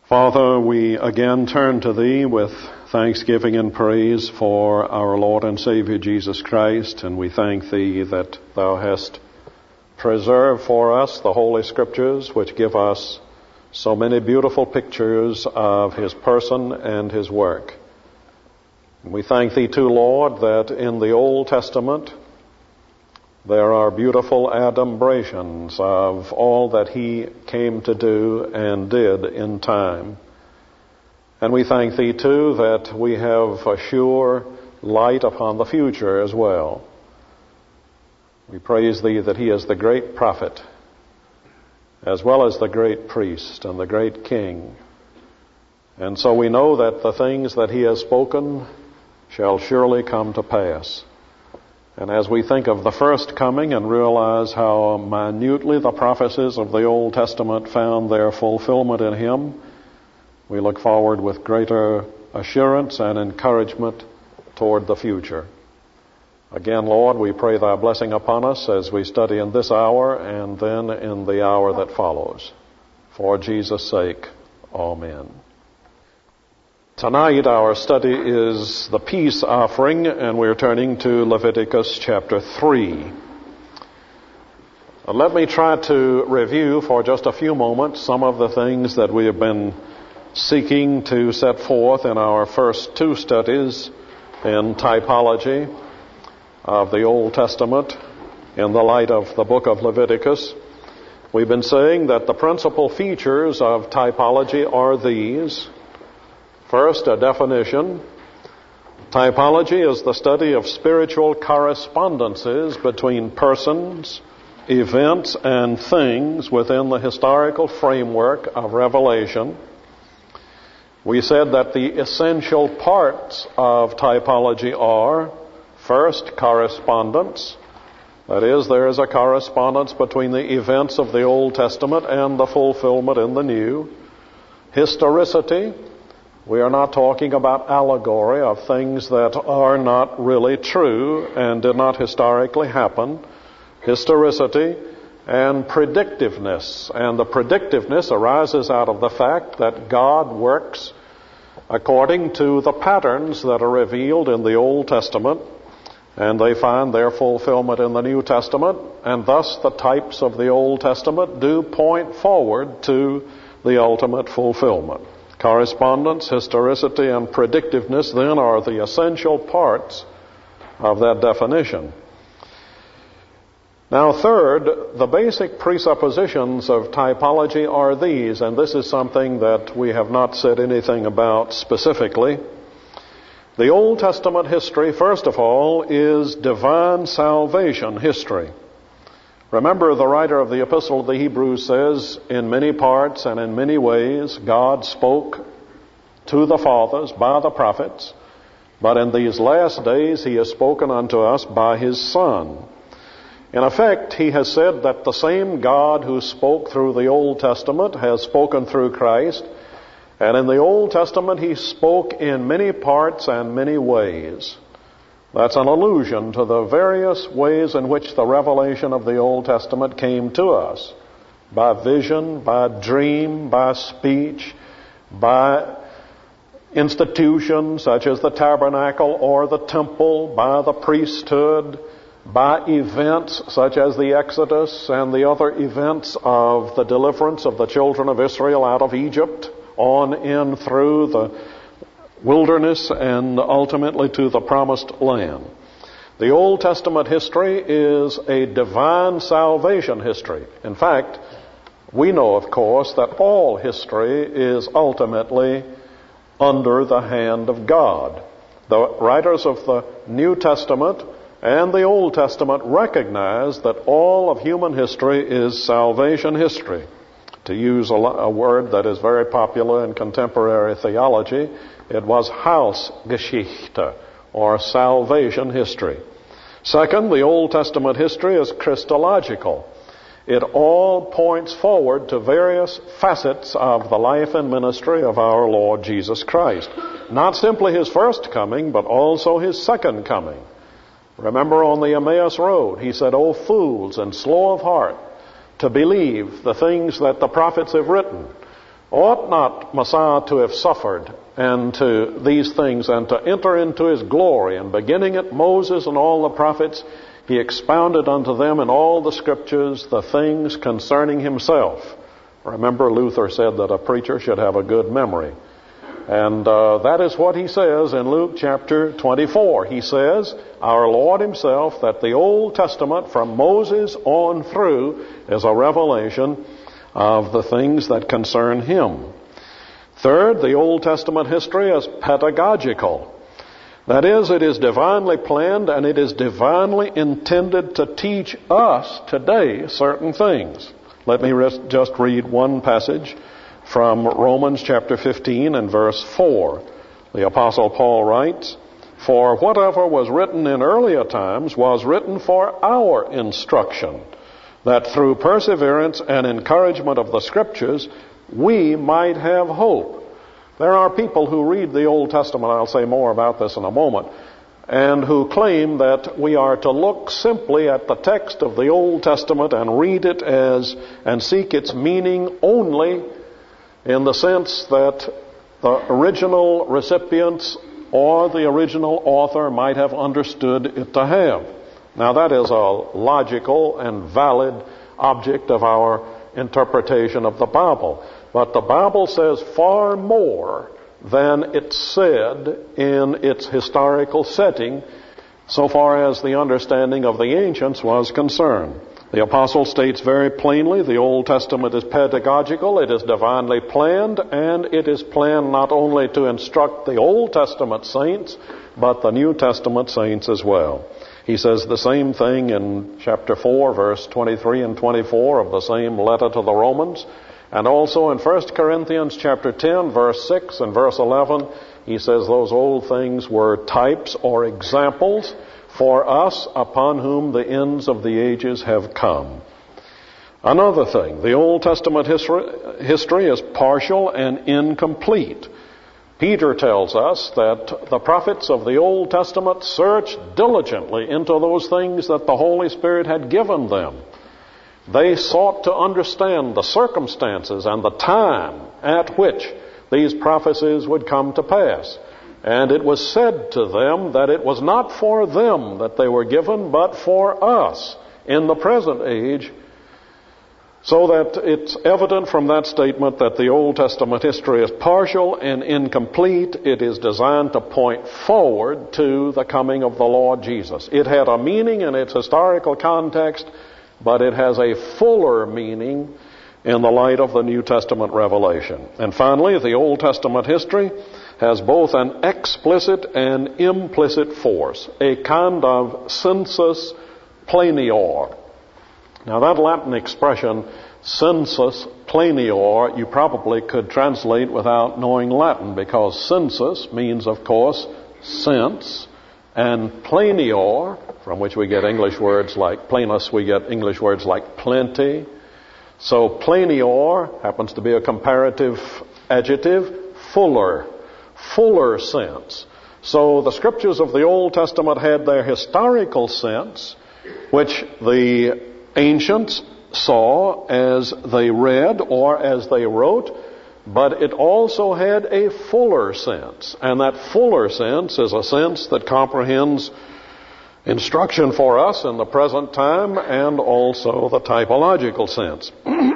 Father, we again turn to Thee with thanksgiving and praise for our Lord and Savior Jesus Christ, and we thank Thee that Thou hast preserved for us the Holy Scriptures, which give us so many beautiful pictures of His person and His work. And we thank Thee too, Lord, that in the Old Testament there are beautiful adumbrations of all that He came to do and did in time. And we thank Thee too that we have a sure light upon the future as well. We praise Thee that He is the great prophet, as well as the great priest and the great king. And so we know that the things that He has spoken shall surely come to pass. And as we think of the first coming and realize how minutely the prophecies of the Old Testament found their fulfillment in Him, we look forward with greater assurance and encouragement toward the future. Again, Lord, we pray Thy blessing upon us as we study in this hour and then in the hour that follows. For Jesus' sake, amen. Tonight our study is the peace offering, and we're turning to Leviticus chapter 3. Let me try to review for just a few moments some of the things that we have been seeking to set forth in our first two studies in typology of the Old Testament in the light of the book of Leviticus. We've been saying that the principal features of typology are these. First, a definition. Typology is the study of spiritual correspondences between persons, events, and things within the historical framework of Revelation. We said that the essential parts of typology are, first, correspondence. That is, there is a correspondence between the events of the Old Testament and the fulfillment in the New. Historicity. We are not talking about allegory of things that are not really true and did not historically happen. Historicity and predictiveness. And the predictiveness arises out of the fact that God works according to the patterns that are revealed in the Old Testament, and they find their fulfillment in the New Testament, and thus the types of the Old Testament do point forward to the ultimate fulfillment. Correspondence, historicity, and predictiveness then are the essential parts of that definition. Now, third, the basic presuppositions of typology are these, and this is something that we have not said anything about specifically. The Old Testament history, first of all, is divine salvation history. Remember, the writer of the Epistle of the Hebrews says, in many parts and in many ways, God spoke to the fathers by the prophets, but in these last days He has spoken unto us by His Son. In effect, He has said that the same God who spoke through the Old Testament has spoken through Christ, and in the Old Testament He spoke in many parts and many ways. That's an allusion to the various ways in which the revelation of the Old Testament came to us. By vision, by dream, by speech, by institutions such as the tabernacle or the temple, by the priesthood, by events such as the Exodus and the other events of the deliverance of the children of Israel out of Egypt, on in through the wilderness and ultimately to the promised land. The Old Testament history is a divine salvation history. In fact, we know, of course, that all history is ultimately under the hand of God. The writers of the New Testament and the Old Testament recognize that all of human history is salvation history. To use a word that is very popular in contemporary theology, it was Heilsgeschichte, or salvation history. Second, the Old Testament history is Christological. It all points forward to various facets of the life and ministry of our Lord Jesus Christ. Not simply His first coming, but also His second coming. Remember on the Emmaus Road, He said, "O fools and slow of heart, to believe the things that the prophets have written. Ought not Messiah to have suffered and to these things and to enter into his glory? And beginning at Moses and all the prophets, he expounded unto them in all the scriptures the things concerning himself. Remember, Luther said that a preacher should have a good memory. And that is what he says in Luke chapter 24. He says, our Lord himself, that the Old Testament from Moses on through is a revelation of the things that concern him. Third, the Old Testament history is pedagogical. That is, it is divinely planned and it is divinely intended to teach us today certain things. Let me just read one passage from Romans chapter 15 and verse 4. The Apostle Paul writes, for whatever was written in earlier times was written for our instruction, that through perseverance and encouragement of the Scriptures we might have hope. There are people who read the Old Testament, I'll say more about this in a moment, and who claim that we are to look simply at the text of the Old Testament and read it as and seek its meaning only in the sense that the original recipients or the original author might have understood it to have. Now that is a logical and valid object of our interpretation of the Bible. But the Bible says far more than it said in its historical setting so far as the understanding of the ancients was concerned. The apostle states very plainly the Old Testament is pedagogical, it is divinely planned, and it is planned not only to instruct the Old Testament saints, but the New Testament saints as well. He says the same thing in chapter 4, verse 23 and 24 of the same letter to the Romans. And also in 1 Corinthians chapter 10, verse 6 and verse 11, he says those old things were types or examples for us upon whom the ends of the ages have come. Another thing, the Old Testament history is partial and incomplete. Peter tells us that the prophets of the Old Testament searched diligently into those things that the Holy Spirit had given them. They sought to understand the circumstances and the time at which these prophecies would come to pass. And it was said to them that it was not for them that they were given, but for us in the present age, so that it's evident from that statement that the Old Testament history is partial and incomplete. It is designed to point forward to the coming of the Lord Jesus. It had a meaning in its historical context, but it has a fuller meaning in the light of the New Testament revelation. And finally, the Old Testament history has both an explicit and implicit force, a kind of sensus plenior. Now that Latin expression, sensus plenior, you probably could translate without knowing Latin, because sensus means, of course, sense, and plenior, from which we get English words like plenus, we get English words like plenty. So plenior happens to be a comparative adjective, fuller sense. So the scriptures of the Old Testament had their historical sense, which the ancients saw as they read or as they wrote, but it also had a fuller sense. And that fuller sense is a sense that comprehends instruction for us in the present time and also the typological sense.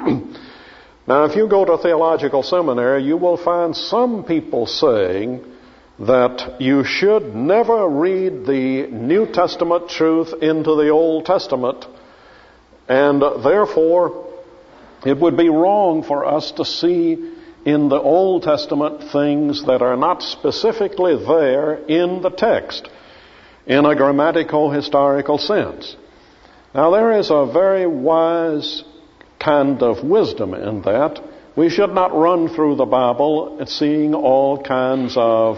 Now, if you go to theological seminary, you will find some people saying that you should never read the New Testament truth into the Old Testament, and therefore it would be wrong for us to see in the Old Testament things that are not specifically there in the text in a grammatical historical sense. Now, there is a very wise kind of wisdom in that. We should not run through the Bible seeing all kinds of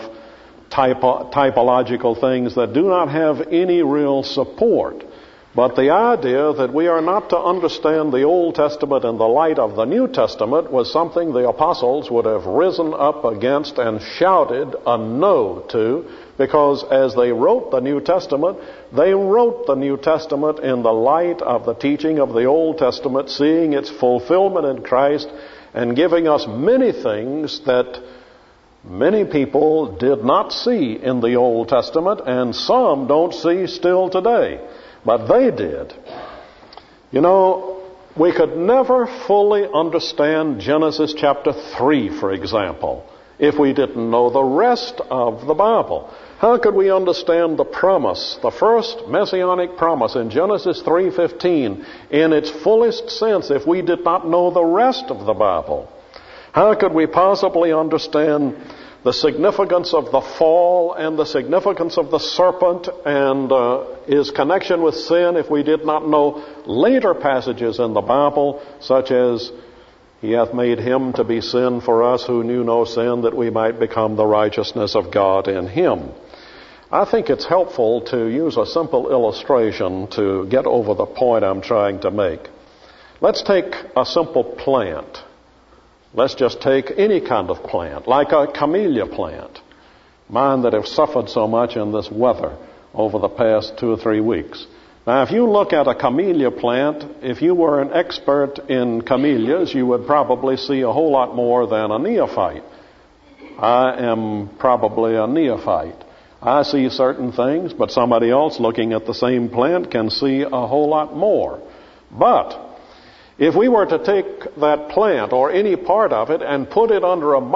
typological things that do not have any real support. But the idea that we are not to understand the Old Testament in the light of the New Testament was something the apostles would have risen up against and shouted a no to, because as they wrote the New Testament, they wrote the New Testament in the light of the teaching of the Old Testament, seeing its fulfillment in Christ and giving us many things that many people did not see in the Old Testament, and some don't see still today, but they did. You know, we could never fully understand Genesis chapter 3, for example, if we didn't know the rest of the Bible. How could we understand the promise, the first messianic promise in Genesis 3:15 in its fullest sense if we did not know the rest of the Bible? How could we possibly understand the significance of the fall and the significance of the serpent and his connection with sin if we did not know later passages in the Bible, such as, He hath made him to be sin for us who knew no sin, that we might become the righteousness of God in him. I think it's helpful to use a simple illustration to get over the point I'm trying to make. Let's take a simple plant. Let's just take any kind of plant, like a camellia plant. Mine that have suffered so much in this weather over the past 2 or 3 weeks. Now, if you look at a camellia plant, if you were an expert in camellias, you would probably see a whole lot more than a neophyte. I am probably a neophyte. I see certain things, but somebody else looking at the same plant can see a whole lot more. But if we were to take that plant or any part of it and put it under a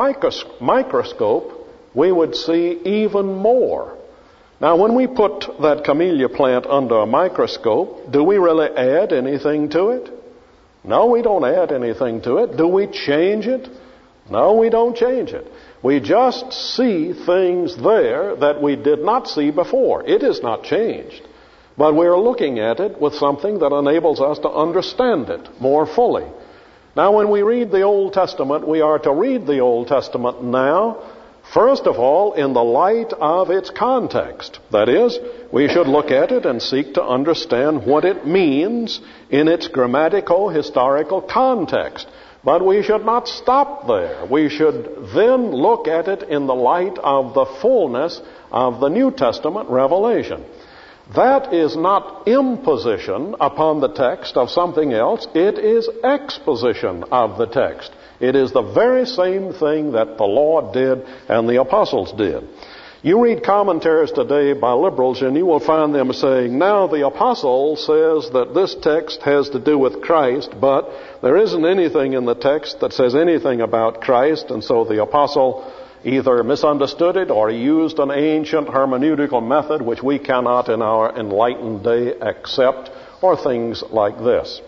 microscope, we would see even more. Now, when we put that camellia plant under a microscope, do we really add anything to it? No, we don't add anything to it. Do we change it? No, we don't change it. We just see things there that we did not see before. It is not changed. But we're looking at it with something that enables us to understand it more fully. Now, when we read the Old Testament, we are to read the Old Testament now, first of all, in the light of its context. That is, we should look at it and seek to understand what it means in its grammatical-historical context. But we should not stop there. We should then look at it in the light of the fullness of the New Testament revelation. That is not imposition upon the text of something else. It is exposition of the text. It is the very same thing that the Lord did and the apostles did. You read commentaries today by liberals and you will find them saying, now the apostle says that this text has to do with Christ, but there isn't anything in the text that says anything about Christ, and so the apostle either misunderstood it or he used an ancient hermeneutical method which we cannot in our enlightened day accept, or things like this.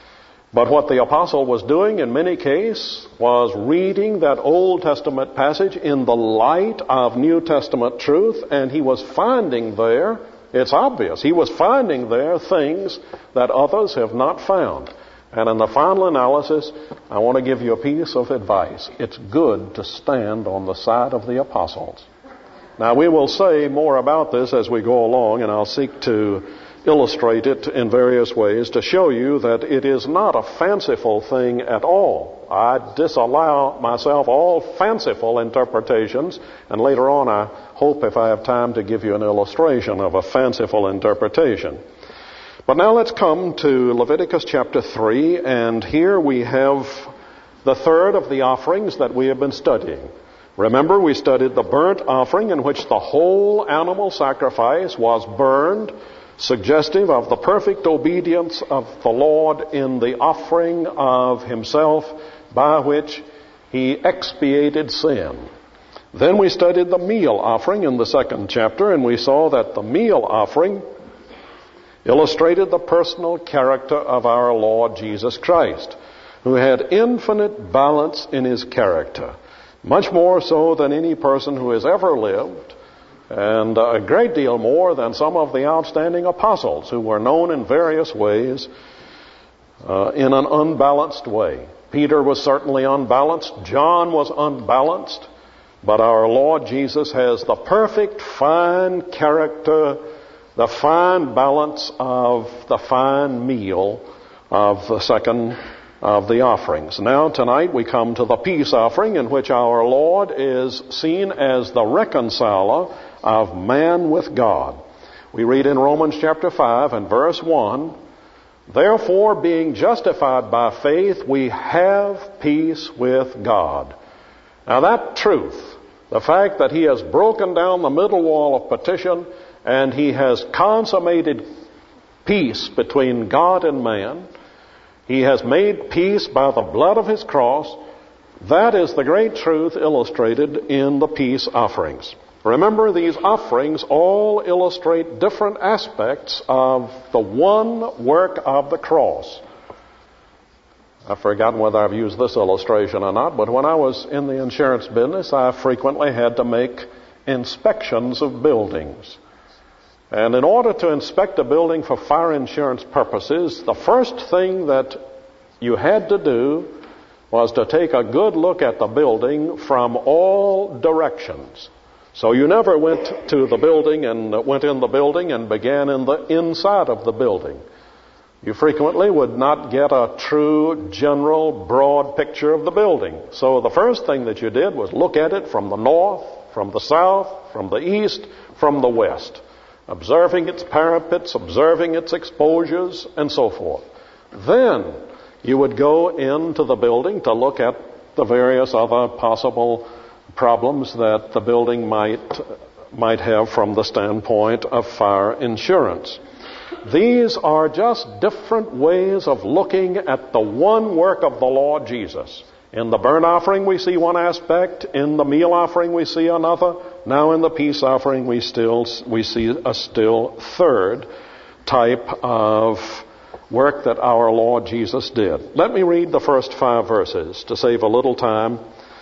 But what the apostle was doing in many cases was reading that Old Testament passage in the light of New Testament truth, and he was finding there, it's obvious, he was finding there things that others have not found. And in the final analysis, I want to give you a piece of advice. It's good to stand on the side of the apostles. Now, we will say more about this as we go along, and I'll seek to illustrate it in various ways to show you that it is not a fanciful thing at all. I disallow myself all fanciful interpretations, and later on I hope, if I have time, to give you an illustration of a fanciful interpretation. But now let's come to Leviticus chapter 3, and here we have the third of the offerings that we have been studying. Remember, we studied the burnt offering in which the whole animal sacrifice was burned, suggestive of the perfect obedience of the Lord in the offering of himself by which he expiated sin. Then we studied the meal offering in the second chapter, and we saw that the meal offering illustrated the personal character of our Lord Jesus Christ, who had infinite balance in his character, much more so than any person who has ever lived, and a great deal more than some of the outstanding apostles who were known in various ways in an unbalanced way. Peter was certainly unbalanced. John was unbalanced. But our Lord Jesus has the perfect fine character, the fine balance of the fine meal of the second of the offerings. Now tonight we come to the peace offering, in which our Lord is seen as the reconciler of man with God. We read in Romans chapter 5 and verse 1, Therefore, being justified by faith, we have peace with God. Now that truth, the fact that He has broken down the middle wall of partition and He has consummated peace between God and man, He has made peace by the blood of His cross, that is the great truth illustrated in the peace offerings. Remember, these offerings all illustrate different aspects of the one work of the cross. I've forgotten whether I've used this illustration or not, but when I was in the insurance business, I frequently had to make inspections of buildings. And in order to inspect a building for fire insurance purposes, the first thing that you had to do was to take a good look at the building from all directions. So you never went to the building and went in the building and began in the inside of the building. You frequently would not get a true, general, broad picture of the building. So the first thing that you did was look at it from the north, from the south, from the east, from the west, observing its parapets, observing its exposures, and so forth. Then you would go into the building to look at the various other possible problems that the building might have from the standpoint of fire insurance. These are just different ways of looking at the one work of the Lord Jesus. In the burnt offering we see one aspect, in the meal offering we see another, now in the peace offering we see a still third type of work that our Lord Jesus did. Let me read the first 5 verses to save a little time.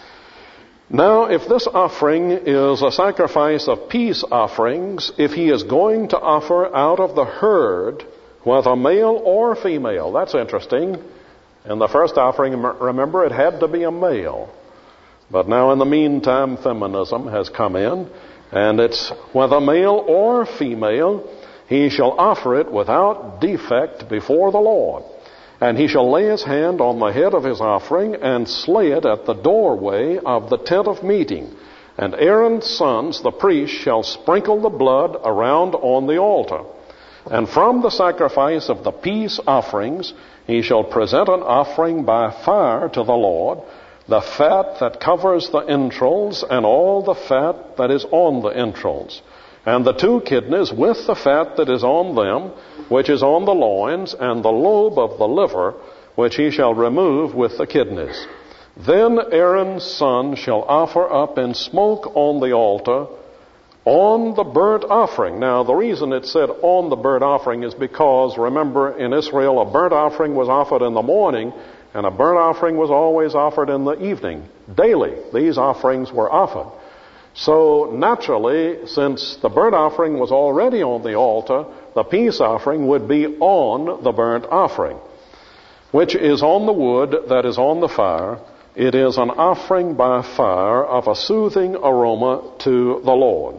Now, if this offering is a sacrifice of peace offerings, if he is going to offer out of the herd, whether male or female, that's interesting. In the first offering, remember, it had to be a male. But now in the meantime, feminism has come in, and it's whether male or female, he shall offer it without defect before the Lord. And he shall lay his hand on the head of his offering and slay it at the doorway of the tent of meeting. And Aaron's sons, the priests, shall sprinkle the blood around on the altar. And from the sacrifice of the peace offerings, he shall present an offering by fire to the Lord, the fat that covers the entrails and all the fat that is on the entrails, and the 2 kidneys with the fat that is on them, which is on the loins, and the lobe of the liver, which he shall remove with the kidneys. Then Aaron's son shall offer up in smoke on the altar on the burnt offering. Now, the reason it said on the burnt offering is because, remember, in Israel, a burnt offering was offered in the morning, and a burnt offering was always offered in the evening. Daily, these offerings were offered. So naturally, since the burnt offering was already on the altar, the peace offering would be on the burnt offering, which is on the wood that is on the fire. It is an offering by fire of a soothing aroma to the Lord.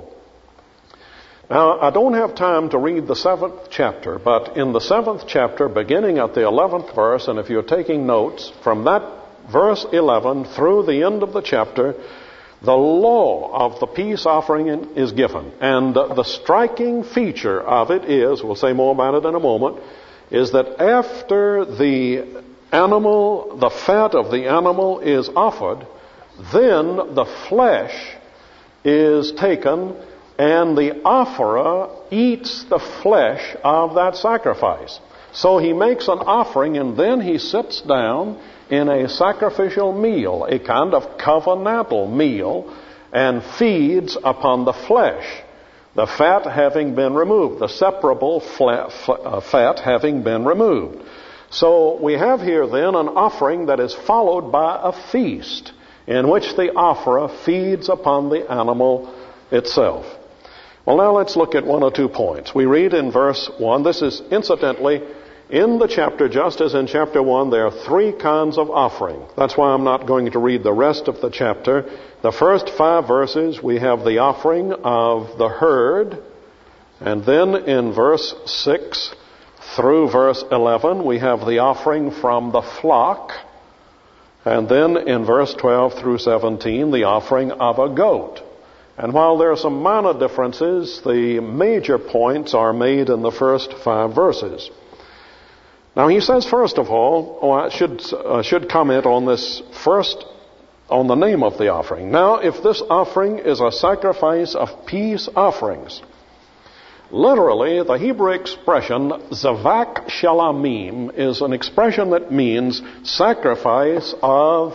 Now, I don't have time to read the 7th chapter, but in the 7th chapter, beginning at the 11th verse, and if you're taking notes, from that verse 11 through the end of the chapter, the law of the peace offering is given. And the striking feature of it is, we'll say more about it in a moment, is that after the animal, the fat of the animal is offered, then the flesh is taken and the offerer eats the flesh of that sacrifice. So he makes an offering and then he sits down in a sacrificial meal, a kind of covenantal meal, and feeds upon the flesh, the fat having been removed, the separable fat having been removed. So we have here then an offering that is followed by a feast in which the offerer feeds upon the animal itself. Well, now let's look at 1 or 2 points. We read in verse 1, this is incidentally in the chapter, just as in chapter 1, there are 3 kinds of offering. That's why I'm not going to read the rest of the chapter. The first 5 verses, we have the offering of the herd. And then in verse 6 through verse 11, we have the offering from the flock. And then in verse 12 through 17, the offering of a goat. And while there are some minor differences, the major points are made in the first 5 verses. Now he says, first of all, I should comment on this first, on the name of the offering. Now, if this offering is a sacrifice of peace offerings, literally, the Hebrew expression zavak shalamim is an expression that means sacrifice of.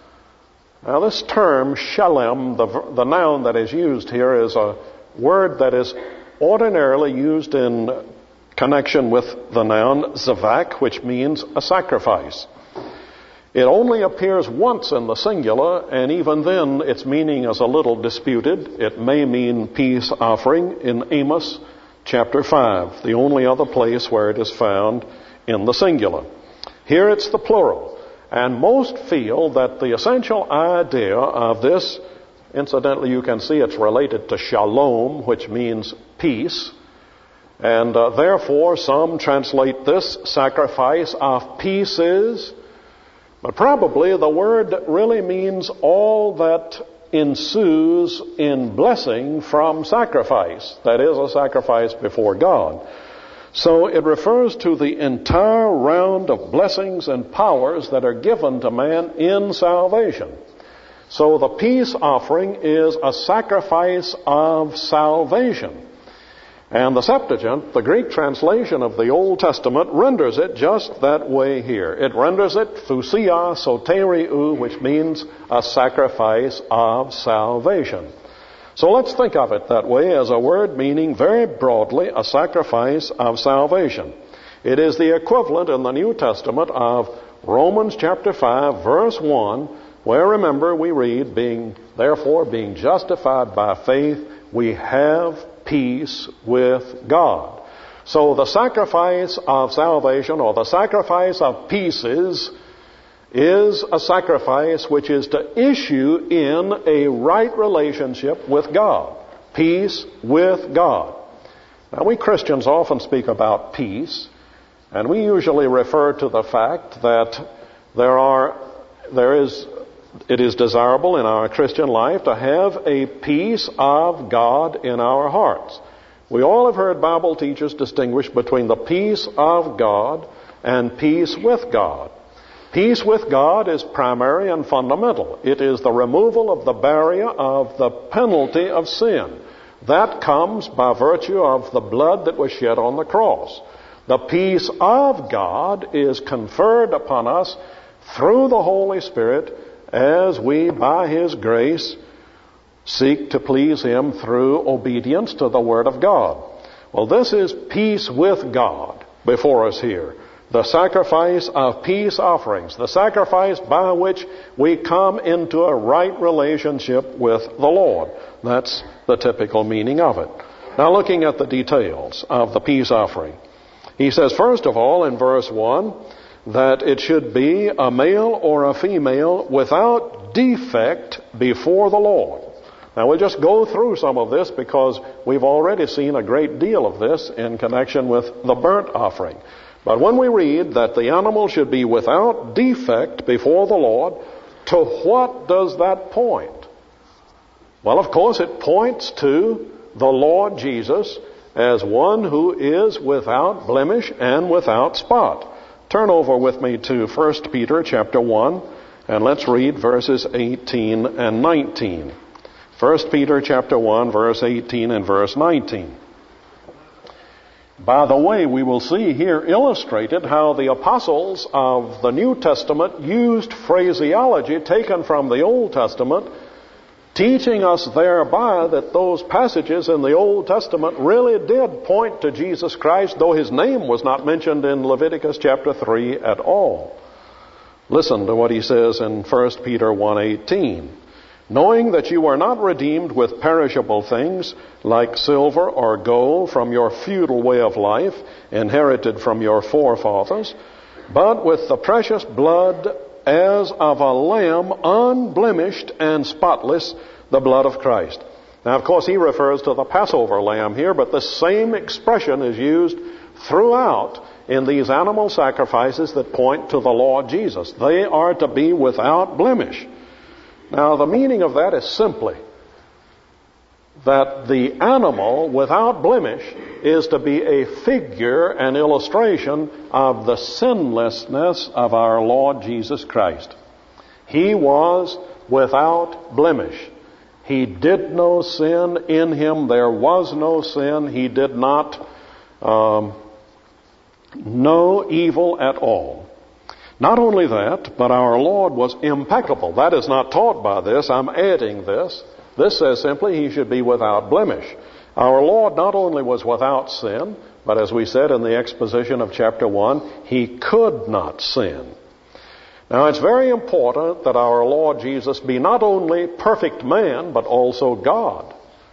Now, this term shalem, the noun that is used here, is a word that is ordinarily used in connection with the noun zavak, which means a sacrifice. It only appears once in the singular, and even then its meaning is a little disputed. It may mean peace offering in Amos chapter 5, the only other place where it is found in the singular. Here it's the plural, and most feel that the essential idea of this, incidentally you can see it's related to shalom, which means peace, and therefore some translate this sacrifice of pieces, but probably the word really means all that ensues in blessing from sacrifice. That is, a sacrifice before God. So it refers to the entire round of blessings and powers that are given to man in salvation. So the peace offering is a sacrifice of salvation. And the Septuagint, the Greek translation of the Old Testament, renders it just that way here. It renders it thusia soteriou, which means a sacrifice of salvation. So let's think of it that way as a word meaning very broadly a sacrifice of salvation. It is the equivalent in the New Testament of Romans chapter 5, verse 1, where, remember, we read, therefore being justified by faith, we have peace with God. So the sacrifice of salvation, or the sacrifice of pieces, is a sacrifice which is to issue in a right relationship with God. Peace with God. Now, we Christians often speak about peace, and we usually refer to the fact that it is desirable in our Christian life to have a peace of God in our hearts. We all have heard Bible teachers distinguish between the peace of God and peace with God. Peace with God is primary and fundamental. It is the removal of the barrier of the penalty of sin. That comes by virtue of the blood that was shed on the cross. The peace of God is conferred upon us through the Holy Spirit as we, by His grace, seek to please Him through obedience to the Word of God. Well, this is peace with God before us here. The sacrifice of peace offerings. The sacrifice by which we come into a right relationship with the Lord. That's the typical meaning of it. Now, looking at the details of the peace offering. He says, first of all, in verse 1, that it should be a male or a female without defect before the Lord. Now, we'll just go through some of this because we've already seen a great deal of this in connection with the burnt offering. But when we read that the animal should be without defect before the Lord, to what does that point? Well, of course, it points to the Lord Jesus as one who is without blemish and without spot. Turn over with me to 1 Peter chapter 1, and let's read verses 18 and 19. 1 Peter chapter 1, verse 18 and verse 19. By the way, we will see here illustrated how the apostles of the New Testament used phraseology taken from the Old Testament, teaching us thereby that those passages in the Old Testament really did point to Jesus Christ, though His name was not mentioned in Leviticus chapter 3 at all. Listen to what he says in 1 Peter 1:18. Knowing that you were not redeemed with perishable things like silver or gold from your feudal way of life, inherited from your forefathers, but with the precious blood as of a lamb, unblemished and spotless, the blood of Christ. Now, of course, he refers to the Passover lamb here, but the same expression is used throughout in these animal sacrifices that point to the Lord Jesus. They are to be without blemish. Now, the meaning of that is simply that the animal without blemish is to be a figure, an illustration of the sinlessness of our Lord Jesus Christ. He was without blemish. He did no sin. In him there was no sin. He did not know evil at all. Not only that, but our Lord was impeccable. That is not taught by this. I'm adding this. This says simply he should be without blemish. Our Lord not only was without sin, but as we said in the exposition of chapter 1, he could not sin. Now it's very important that our Lord Jesus be not only perfect man, but also God.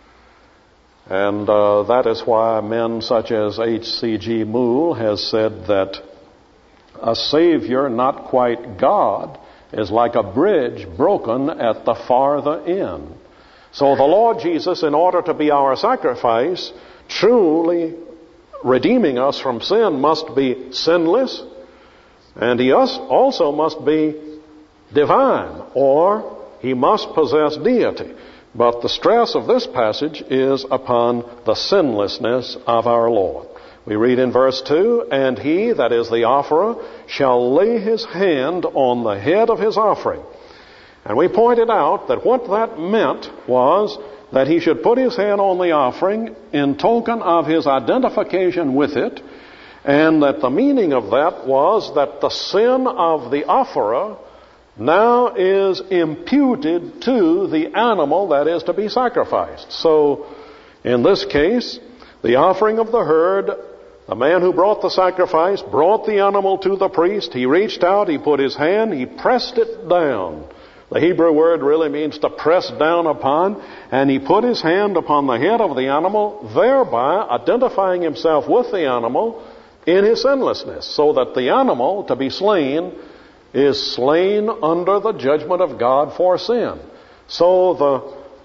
And that is why men such as H.C.G. Moule has said that a Savior not quite God is like a bridge broken at the farther end. So the Lord Jesus, in order to be our sacrifice, truly redeeming us from sin, must be sinless, and he also must be divine, or he must possess deity. But the stress of this passage is upon the sinlessness of our Lord. We read in verse 2, "And he," that is the offerer, "shall lay his hand on the head of his offering." And we pointed out that what that meant was that he should put his hand on the offering in token of his identification with it, and that the meaning of that was that the sin of the offerer now is imputed to the animal that is to be sacrificed. So, in this case, the offering of the herd, the man who brought the sacrifice brought the animal to the priest. He reached out, he put his hand, he pressed it down. The Hebrew word really means to press down upon, and he put his hand upon the head of the animal, thereby identifying himself with the animal in his sinlessness, so that the animal to be slain is slain under the judgment of God for sin. So the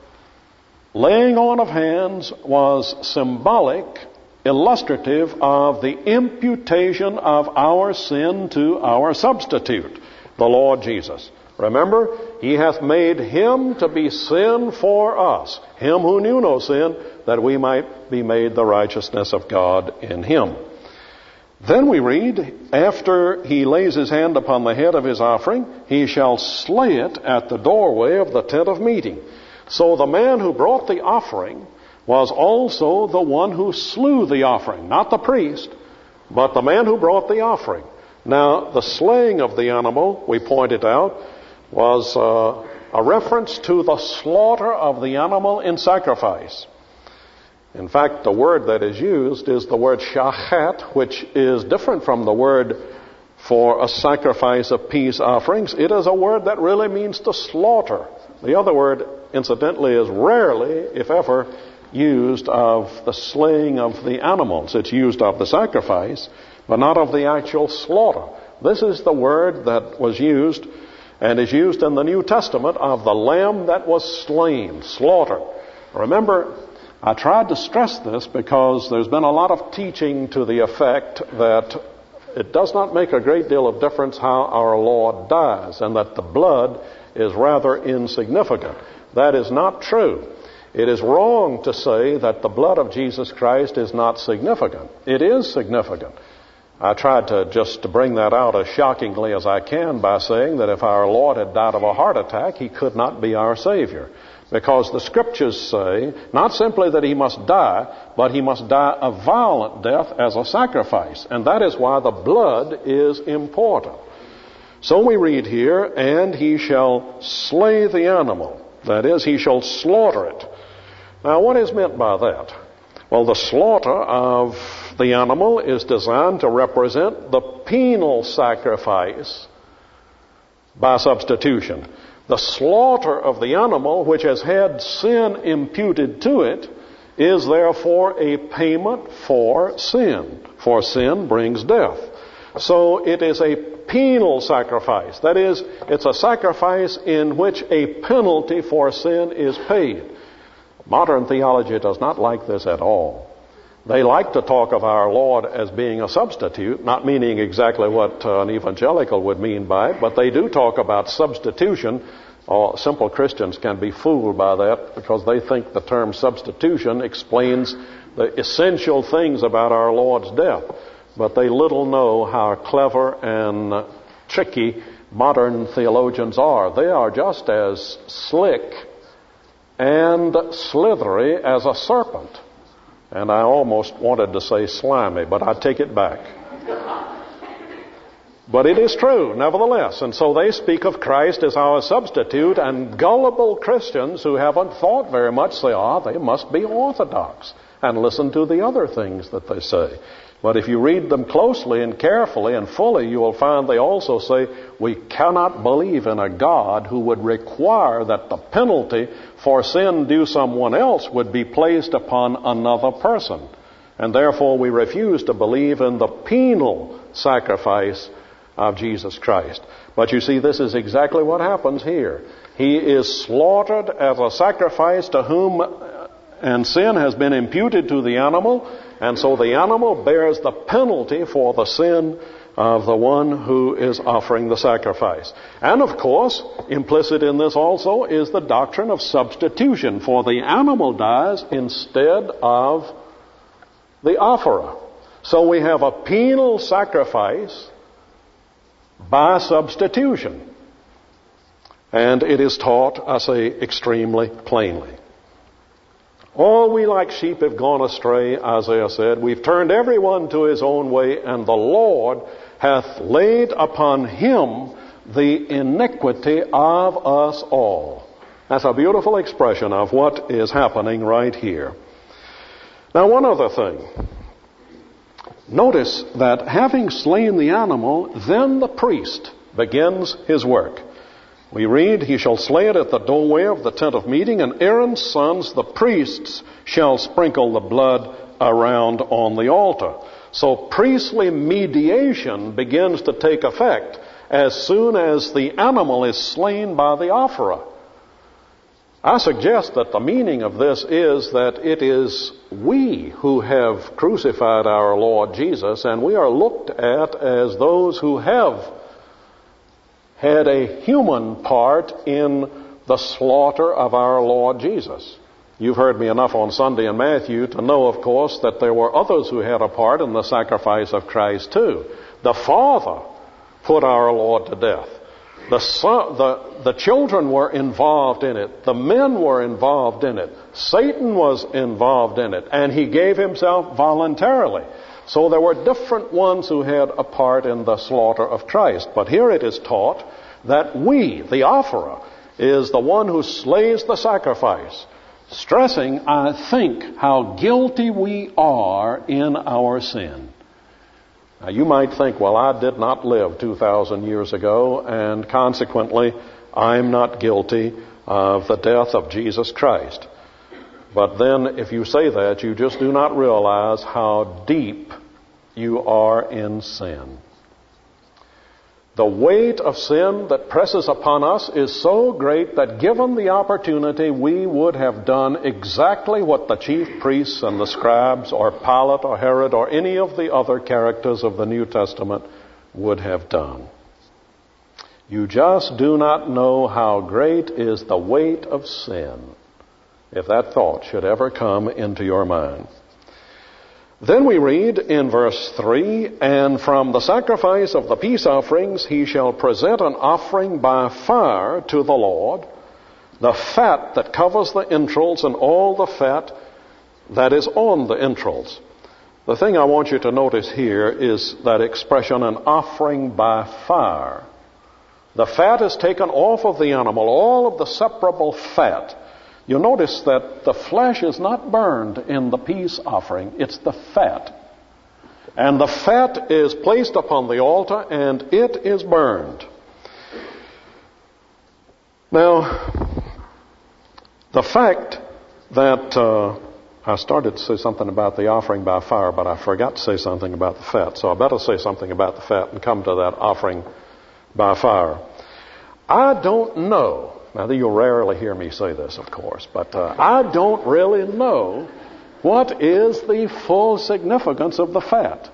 laying on of hands was symbolic, illustrative of the imputation of our sin to our substitute, the Lord Jesus. Remember, he hath made him to be sin for us, him who knew no sin, that we might be made the righteousness of God in him. Then we read, after he lays his hand upon the head of his offering, he shall slay it at the doorway of the tent of meeting. So the man who brought the offering was also the one who slew the offering, not the priest, but the man who brought the offering. Now, the slaying of the animal, we pointed out, was a reference to the slaughter of the animal in sacrifice. In fact, the word that is used is the word shachat, which is different from the word for a sacrifice of peace offerings. It is a word that really means to slaughter. The other word, incidentally, is rarely, if ever, used of the slaying of the animals. It's used of the sacrifice, but not of the actual slaughter. This is the word that was used and is used in the New Testament of the lamb that was slain, slaughtered. Remember, I tried to stress this because there's been a lot of teaching to the effect that it does not make a great deal of difference how our Lord dies, and that the blood is rather insignificant. That is not true. It is wrong to say that the blood of Jesus Christ is not significant. It is significant. I tried to bring that out as shockingly as I can by saying that if our Lord had died of a heart attack, he could not be our Savior. Because the Scriptures say not simply that he must die, but he must die a violent death as a sacrifice. And that is why the blood is important. So we read here, and he shall slay the animal. That is, he shall slaughter it. Now, what is meant by that? Well, the slaughter of the animal is designed to represent the penal sacrifice by substitution. The slaughter of the animal, which has had sin imputed to it, is therefore a payment for sin. For sin brings death. So it is a penal sacrifice. That is, it's a sacrifice in which a penalty for sin is paid. Modern theology does not like this at all. They like to talk of our Lord as being a substitute, not meaning exactly what an evangelical would mean by it, but they do talk about substitution Simple Christians can be fooled by that because they think the term substitution explains the essential things about our Lord's death. But they little know how clever and tricky modern theologians are. They are just as slick and slithery as a serpent. And I almost wanted to say slimy, but I take it back. But it is true, nevertheless. And so they speak of Christ as our substitute, and gullible Christians who haven't thought very much say, they must be orthodox, and listen to the other things that they say. But if you read them closely and carefully and fully, you will find they also say, we cannot believe in a God who would require that the penalty for sin due someone else would be placed upon another person. And therefore we refuse to believe in the penal sacrifice of Jesus Christ. But you see, this is exactly what happens here. He is slaughtered as a sacrifice to whom and sin has been imputed to the animal, and so the animal bears the penalty for the sin of the one who is offering the sacrifice. And of course, implicit in this also is the doctrine of substitution, for the animal dies instead of the offerer. So we have a penal sacrifice by substitution. And it is taught, I say, extremely plainly. All we like sheep have gone astray, Isaiah said. We've turned everyone to his own way, and the Lord hath laid upon him the iniquity of us all. That's a beautiful expression of what is happening right here. Now, one other thing. Notice that having slain the animal, then the priest begins his work. We read, he shall slay it at the doorway of the tent of meeting, and Aaron's sons, the priests, shall sprinkle the blood around on the altar. So priestly mediation begins to take effect as soon as the animal is slain by the offerer. I suggest that the meaning of this is that it is we who have crucified our Lord Jesus, and we are looked at as those who have had a human part in the slaughter of our Lord Jesus. You've heard me enough on Sunday in Matthew to know, of course, that there were others who had a part in the sacrifice of Christ too. The Father put our Lord to death. The children were involved in it. The men were involved in it. Satan was involved in it. And he gave himself voluntarily. So there were different ones who had a part in the slaughter of Christ. But here it is taught that we, the offerer, is the one who slays the sacrifice, stressing, I think, how guilty we are in our sin. Now, you might think, well, I did not live 2,000 years ago, and consequently, I'm not guilty of the death of Jesus Christ. But then, if you say that, you just do not realize how deep you are in sin. The weight of sin that presses upon us is so great that given the opportunity, we would have done exactly what the chief priests and the scribes or Pilate or Herod or any of the other characters of the New Testament would have done. You just do not know how great is the weight of sin, if that thought should ever come into your mind. Then we read in verse 3, and from the sacrifice of the peace offerings he shall present an offering by fire to the Lord, the fat that covers the entrails and all the fat that is on the entrails. The thing I want you to notice here is that expression, an offering by fire. The fat is taken off of the animal, all of the separable fat. You'll notice that the flesh is not burned in the peace offering. It's the fat. And the fat is placed upon the altar and it is burned. Now, the fact that I started to say something about the offering by fire, but I forgot to say something about the fat. So I better say something about the fat and come to that offering by fire. I don't know. Now, you'll rarely hear me say this, of course, but I don't really know what is the full significance of the fat.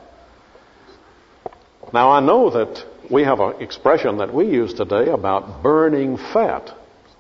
Now, I know that we have an expression that we use today about burning fat.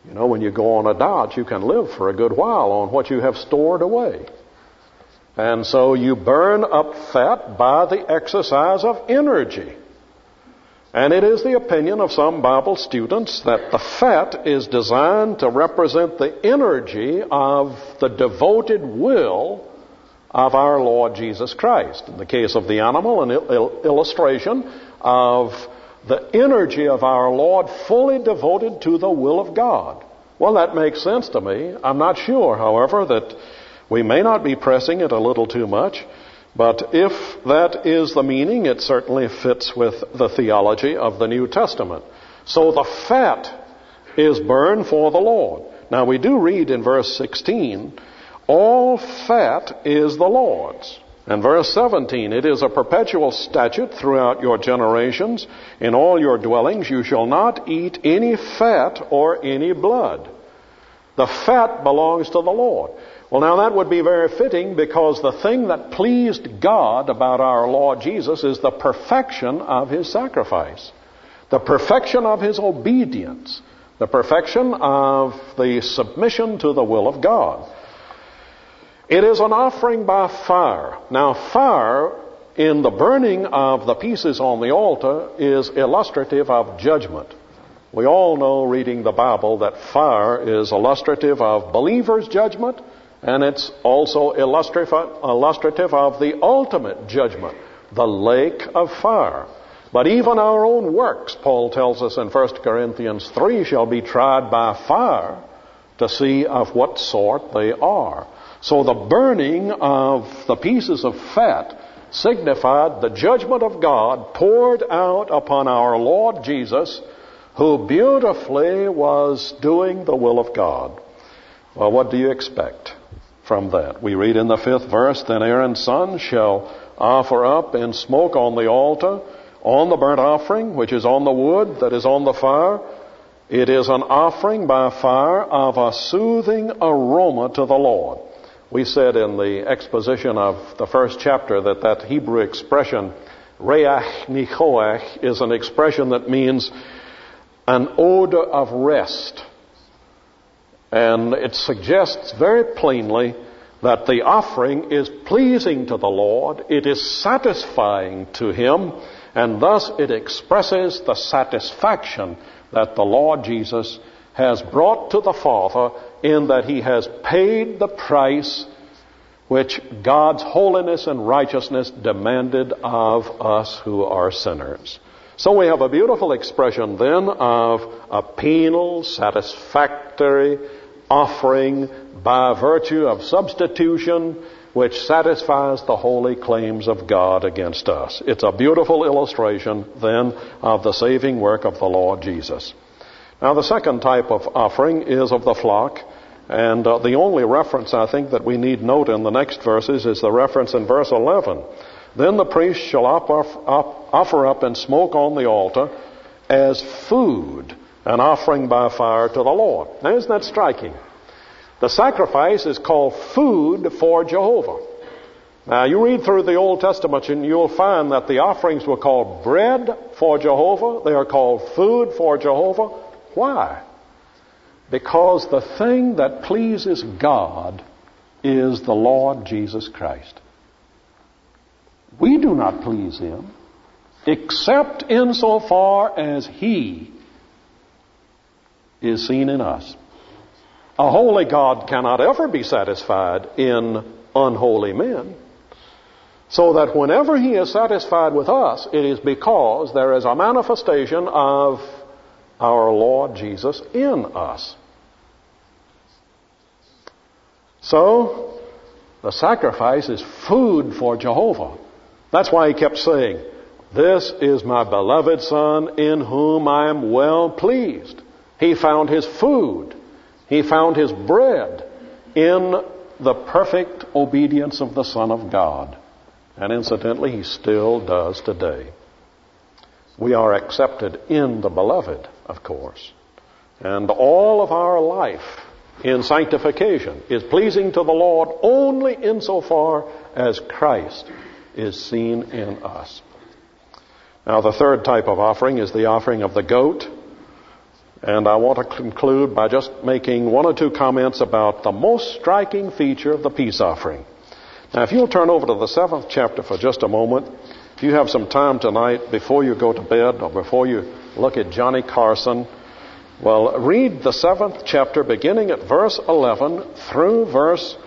You know, when you go on a diet, you can live for a good while on what you have stored away. And so you burn up fat by the exercise of energy. And it is the opinion of some Bible students that the fat is designed to represent the energy of the devoted will of our Lord Jesus Christ. In the case of the animal, an illustration of the energy of our Lord fully devoted to the will of God. Well, that makes sense to me. I'm not sure, however, that we may not be pressing it a little too much. But if that is the meaning, it certainly fits with the theology of the New Testament. So the fat is burned for the Lord. Now we do read in verse 16, all fat is the Lord's. And verse 17, it is a perpetual statute throughout your generations. In all your dwellings you shall not eat any fat or any blood. The fat belongs to the Lord. Well, now that would be very fitting, because the thing that pleased God about our Lord Jesus is the perfection of His sacrifice, the perfection of His obedience, the perfection of the submission to the will of God. It is an offering by fire. Now, fire in the burning of the pieces on the altar is illustrative of judgment. We all know, reading the Bible, that fire is illustrative of believers' judgment, and it's also illustrative of the ultimate judgment, the lake of fire. But even our own works, Paul tells us in 1 Corinthians 3, shall be tried by fire to see of what sort they are. So the burning of the pieces of fat signified the judgment of God poured out upon our Lord Jesus, who beautifully was doing the will of God. Well, what do you expect from that? We read in the 5th verse, then Aaron's son shall offer up in smoke on the altar, on the burnt offering, which is on the wood that is on the fire. It is an offering by fire of a soothing aroma to the Lord. We said in the exposition of the first chapter that Hebrew expression, reach nichoach, is an expression that means an odor of rest. And it suggests very plainly that the offering is pleasing to the Lord, it is satisfying to Him, and thus it expresses the satisfaction that the Lord Jesus has brought to the Father in that He has paid the price which God's holiness and righteousness demanded of us who are sinners. So we have a beautiful expression then of a penal, satisfactory offering by virtue of substitution, which satisfies the holy claims of God against us. It's a beautiful illustration then of the saving work of the Lord Jesus. Now the second type of offering is of the flock, and the only reference I think that we need note in the next verses is the reference in verse 11. Then the priest shall offer up in smoke on the altar as food, an offering by fire to the Lord. Now isn't that striking? The sacrifice is called food for Jehovah. Now you read through the Old Testament and you'll find that the offerings were called bread for Jehovah. They are called food for Jehovah. Why? Because the thing that pleases God is the Lord Jesus Christ. We do not please Him except insofar as He is seen in us. A holy God cannot ever be satisfied in unholy men. So that whenever He is satisfied with us, it is because there is a manifestation of our Lord Jesus in us. So, the sacrifice is food for Jehovah. That's why He kept saying, this is my beloved Son in whom I am well pleased. He found His food. He found His bread in the perfect obedience of the Son of God. And incidentally, He still does today. We are accepted in the Beloved, of course. And all of our life in sanctification is pleasing to the Lord only insofar as Christ is seen in us. Now the third type of offering is the offering of the goat. And I want to conclude by just making one or two comments about the most striking feature of the peace offering. Now, if you'll turn over to the 7th chapter for just a moment, if you have some time tonight before you go to bed or before you look at Johnny Carson, well, read the 7th chapter beginning at verse 11 through verse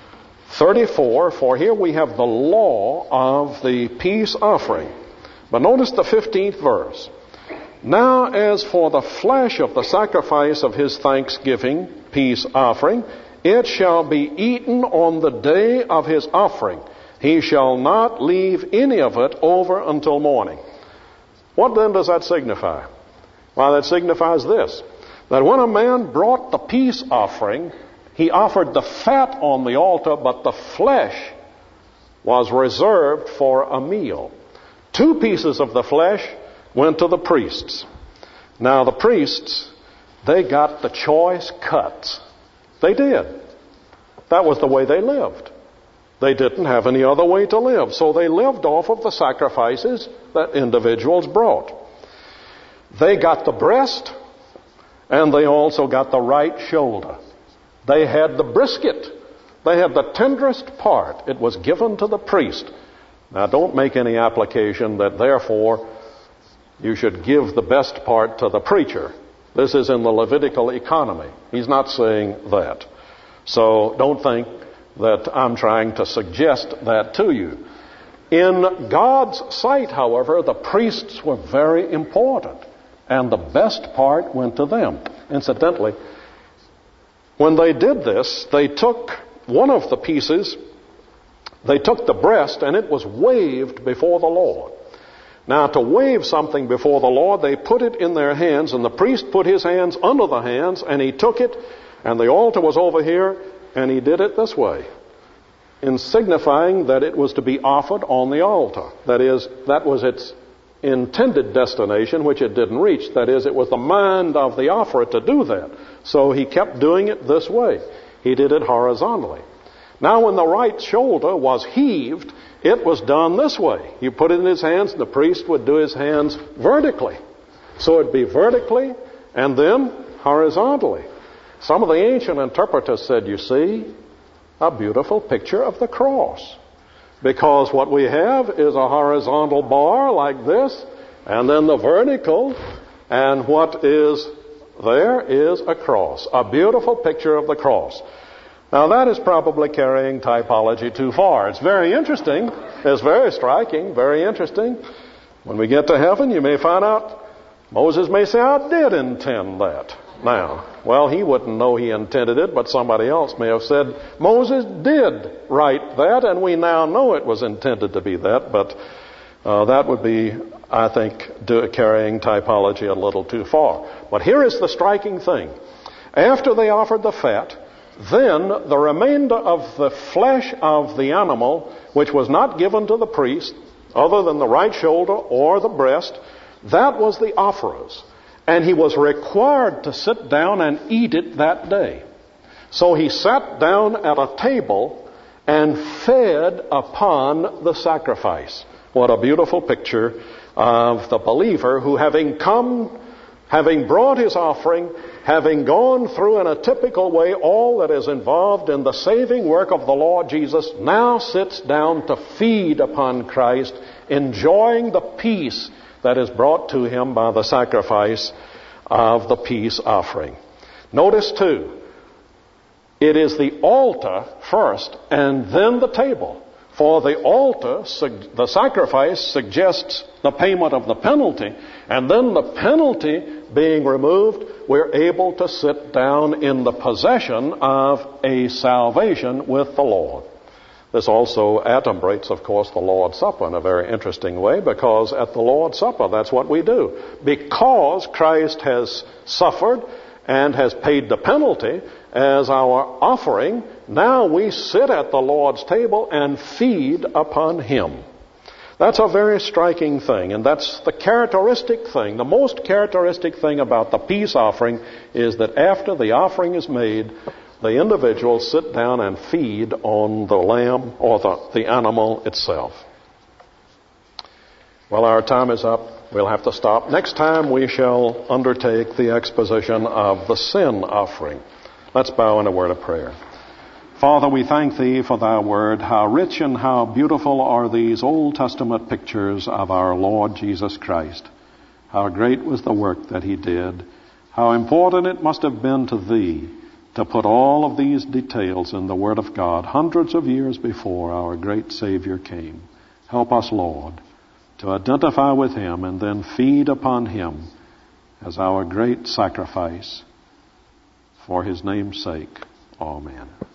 34, for here we have the law of the peace offering. But notice the 15th verse. Now as for the flesh of the sacrifice of his thanksgiving, peace offering, it shall be eaten on the day of his offering. He shall not leave any of it over until morning. What then does that signify? Well, that signifies this, that when a man brought the peace offering, he offered the fat on the altar, but the flesh was reserved for a meal. 2 pieces of the flesh went to the priests. Now the priests, they got the choice cuts. They did. That was the way they lived. They didn't have any other way to live, so they lived off of the sacrifices that individuals brought. They got the breast, and they also got the right shoulder. They had the brisket. They had the tenderest part. It was given to the priest. Now, don't make any application that therefore you should give the best part to the preacher. This is in the Levitical economy. He's not saying that. So don't think that I'm trying to suggest that to you. In God's sight, however, the priests were very important, and the best part went to them. Incidentally, when they did this, they took one of the pieces, they took the breast, and it was waved before the Lord. Now, to wave something before the Lord, they put it in their hands, and the priest put his hands under the hands, and he took it, and the altar was over here, and he did it this way, in signifying that it was to be offered on the altar. That is, that was its intended destination, which it didn't reach. That is, it was the mind of the offerer to do that. So he kept doing it this way. He did it horizontally. Now, when the right shoulder was heaved, it was done this way. You put it in his hands, and the priest would do his hands vertically. So it'd be vertically and then horizontally. Some of the ancient interpreters said, you see, a beautiful picture of the cross. Because what we have is a horizontal bar like this, and then the vertical, and what is there is a cross. A beautiful picture of the cross. Now that is probably carrying typology too far. It's very interesting. It's very striking, very interesting. When we get to heaven, you may find out, Moses may say, I did intend that. Now, well, he wouldn't know he intended it, but somebody else may have said, Moses did write that, and we now know it was intended to be that, but that would be, I think, carrying typology a little too far. But here is the striking thing. After they offered the fat, then the remainder of the flesh of the animal, which was not given to the priest, other than the right shoulder or the breast, that was the offerer's. And he was required to sit down and eat it that day. So he sat down at a table and fed upon the sacrifice. What a beautiful picture of the believer who, having brought his offering, having gone through in a typical way all that is involved in the saving work of the Lord Jesus, now sits down to feed upon Christ, enjoying the peace that is brought to him by the sacrifice of the peace offering. Notice too, it is the altar first and then the table. For the altar, the sacrifice suggests the payment of the penalty, and then the penalty being removed, we're able to sit down in the possession of a salvation with the Lord. This also adumbrates, of course, the Lord's Supper in a very interesting way, because at the Lord's Supper, that's what we do. Because Christ has suffered and has paid the penalty as our offering, now we sit at the Lord's table and feed upon Him. That's a very striking thing, and that's the characteristic thing. The most characteristic thing about the peace offering is that after the offering is made, the individual sit down and feed on the lamb or the animal itself. Well, our time is up. we'll have to stop. Next time we shall undertake the exposition of the sin offering. Let's bow in a word of prayer. Father, we thank Thee for Thy word. How rich and how beautiful are these Old Testament pictures of our Lord Jesus Christ. How great was the work that He did. How important it must have been to Thee to put all of these details in the Word of God hundreds of years before our great Savior came. Help us, Lord, to identify with Him and then feed upon Him as our great sacrifice for His name's sake. Amen.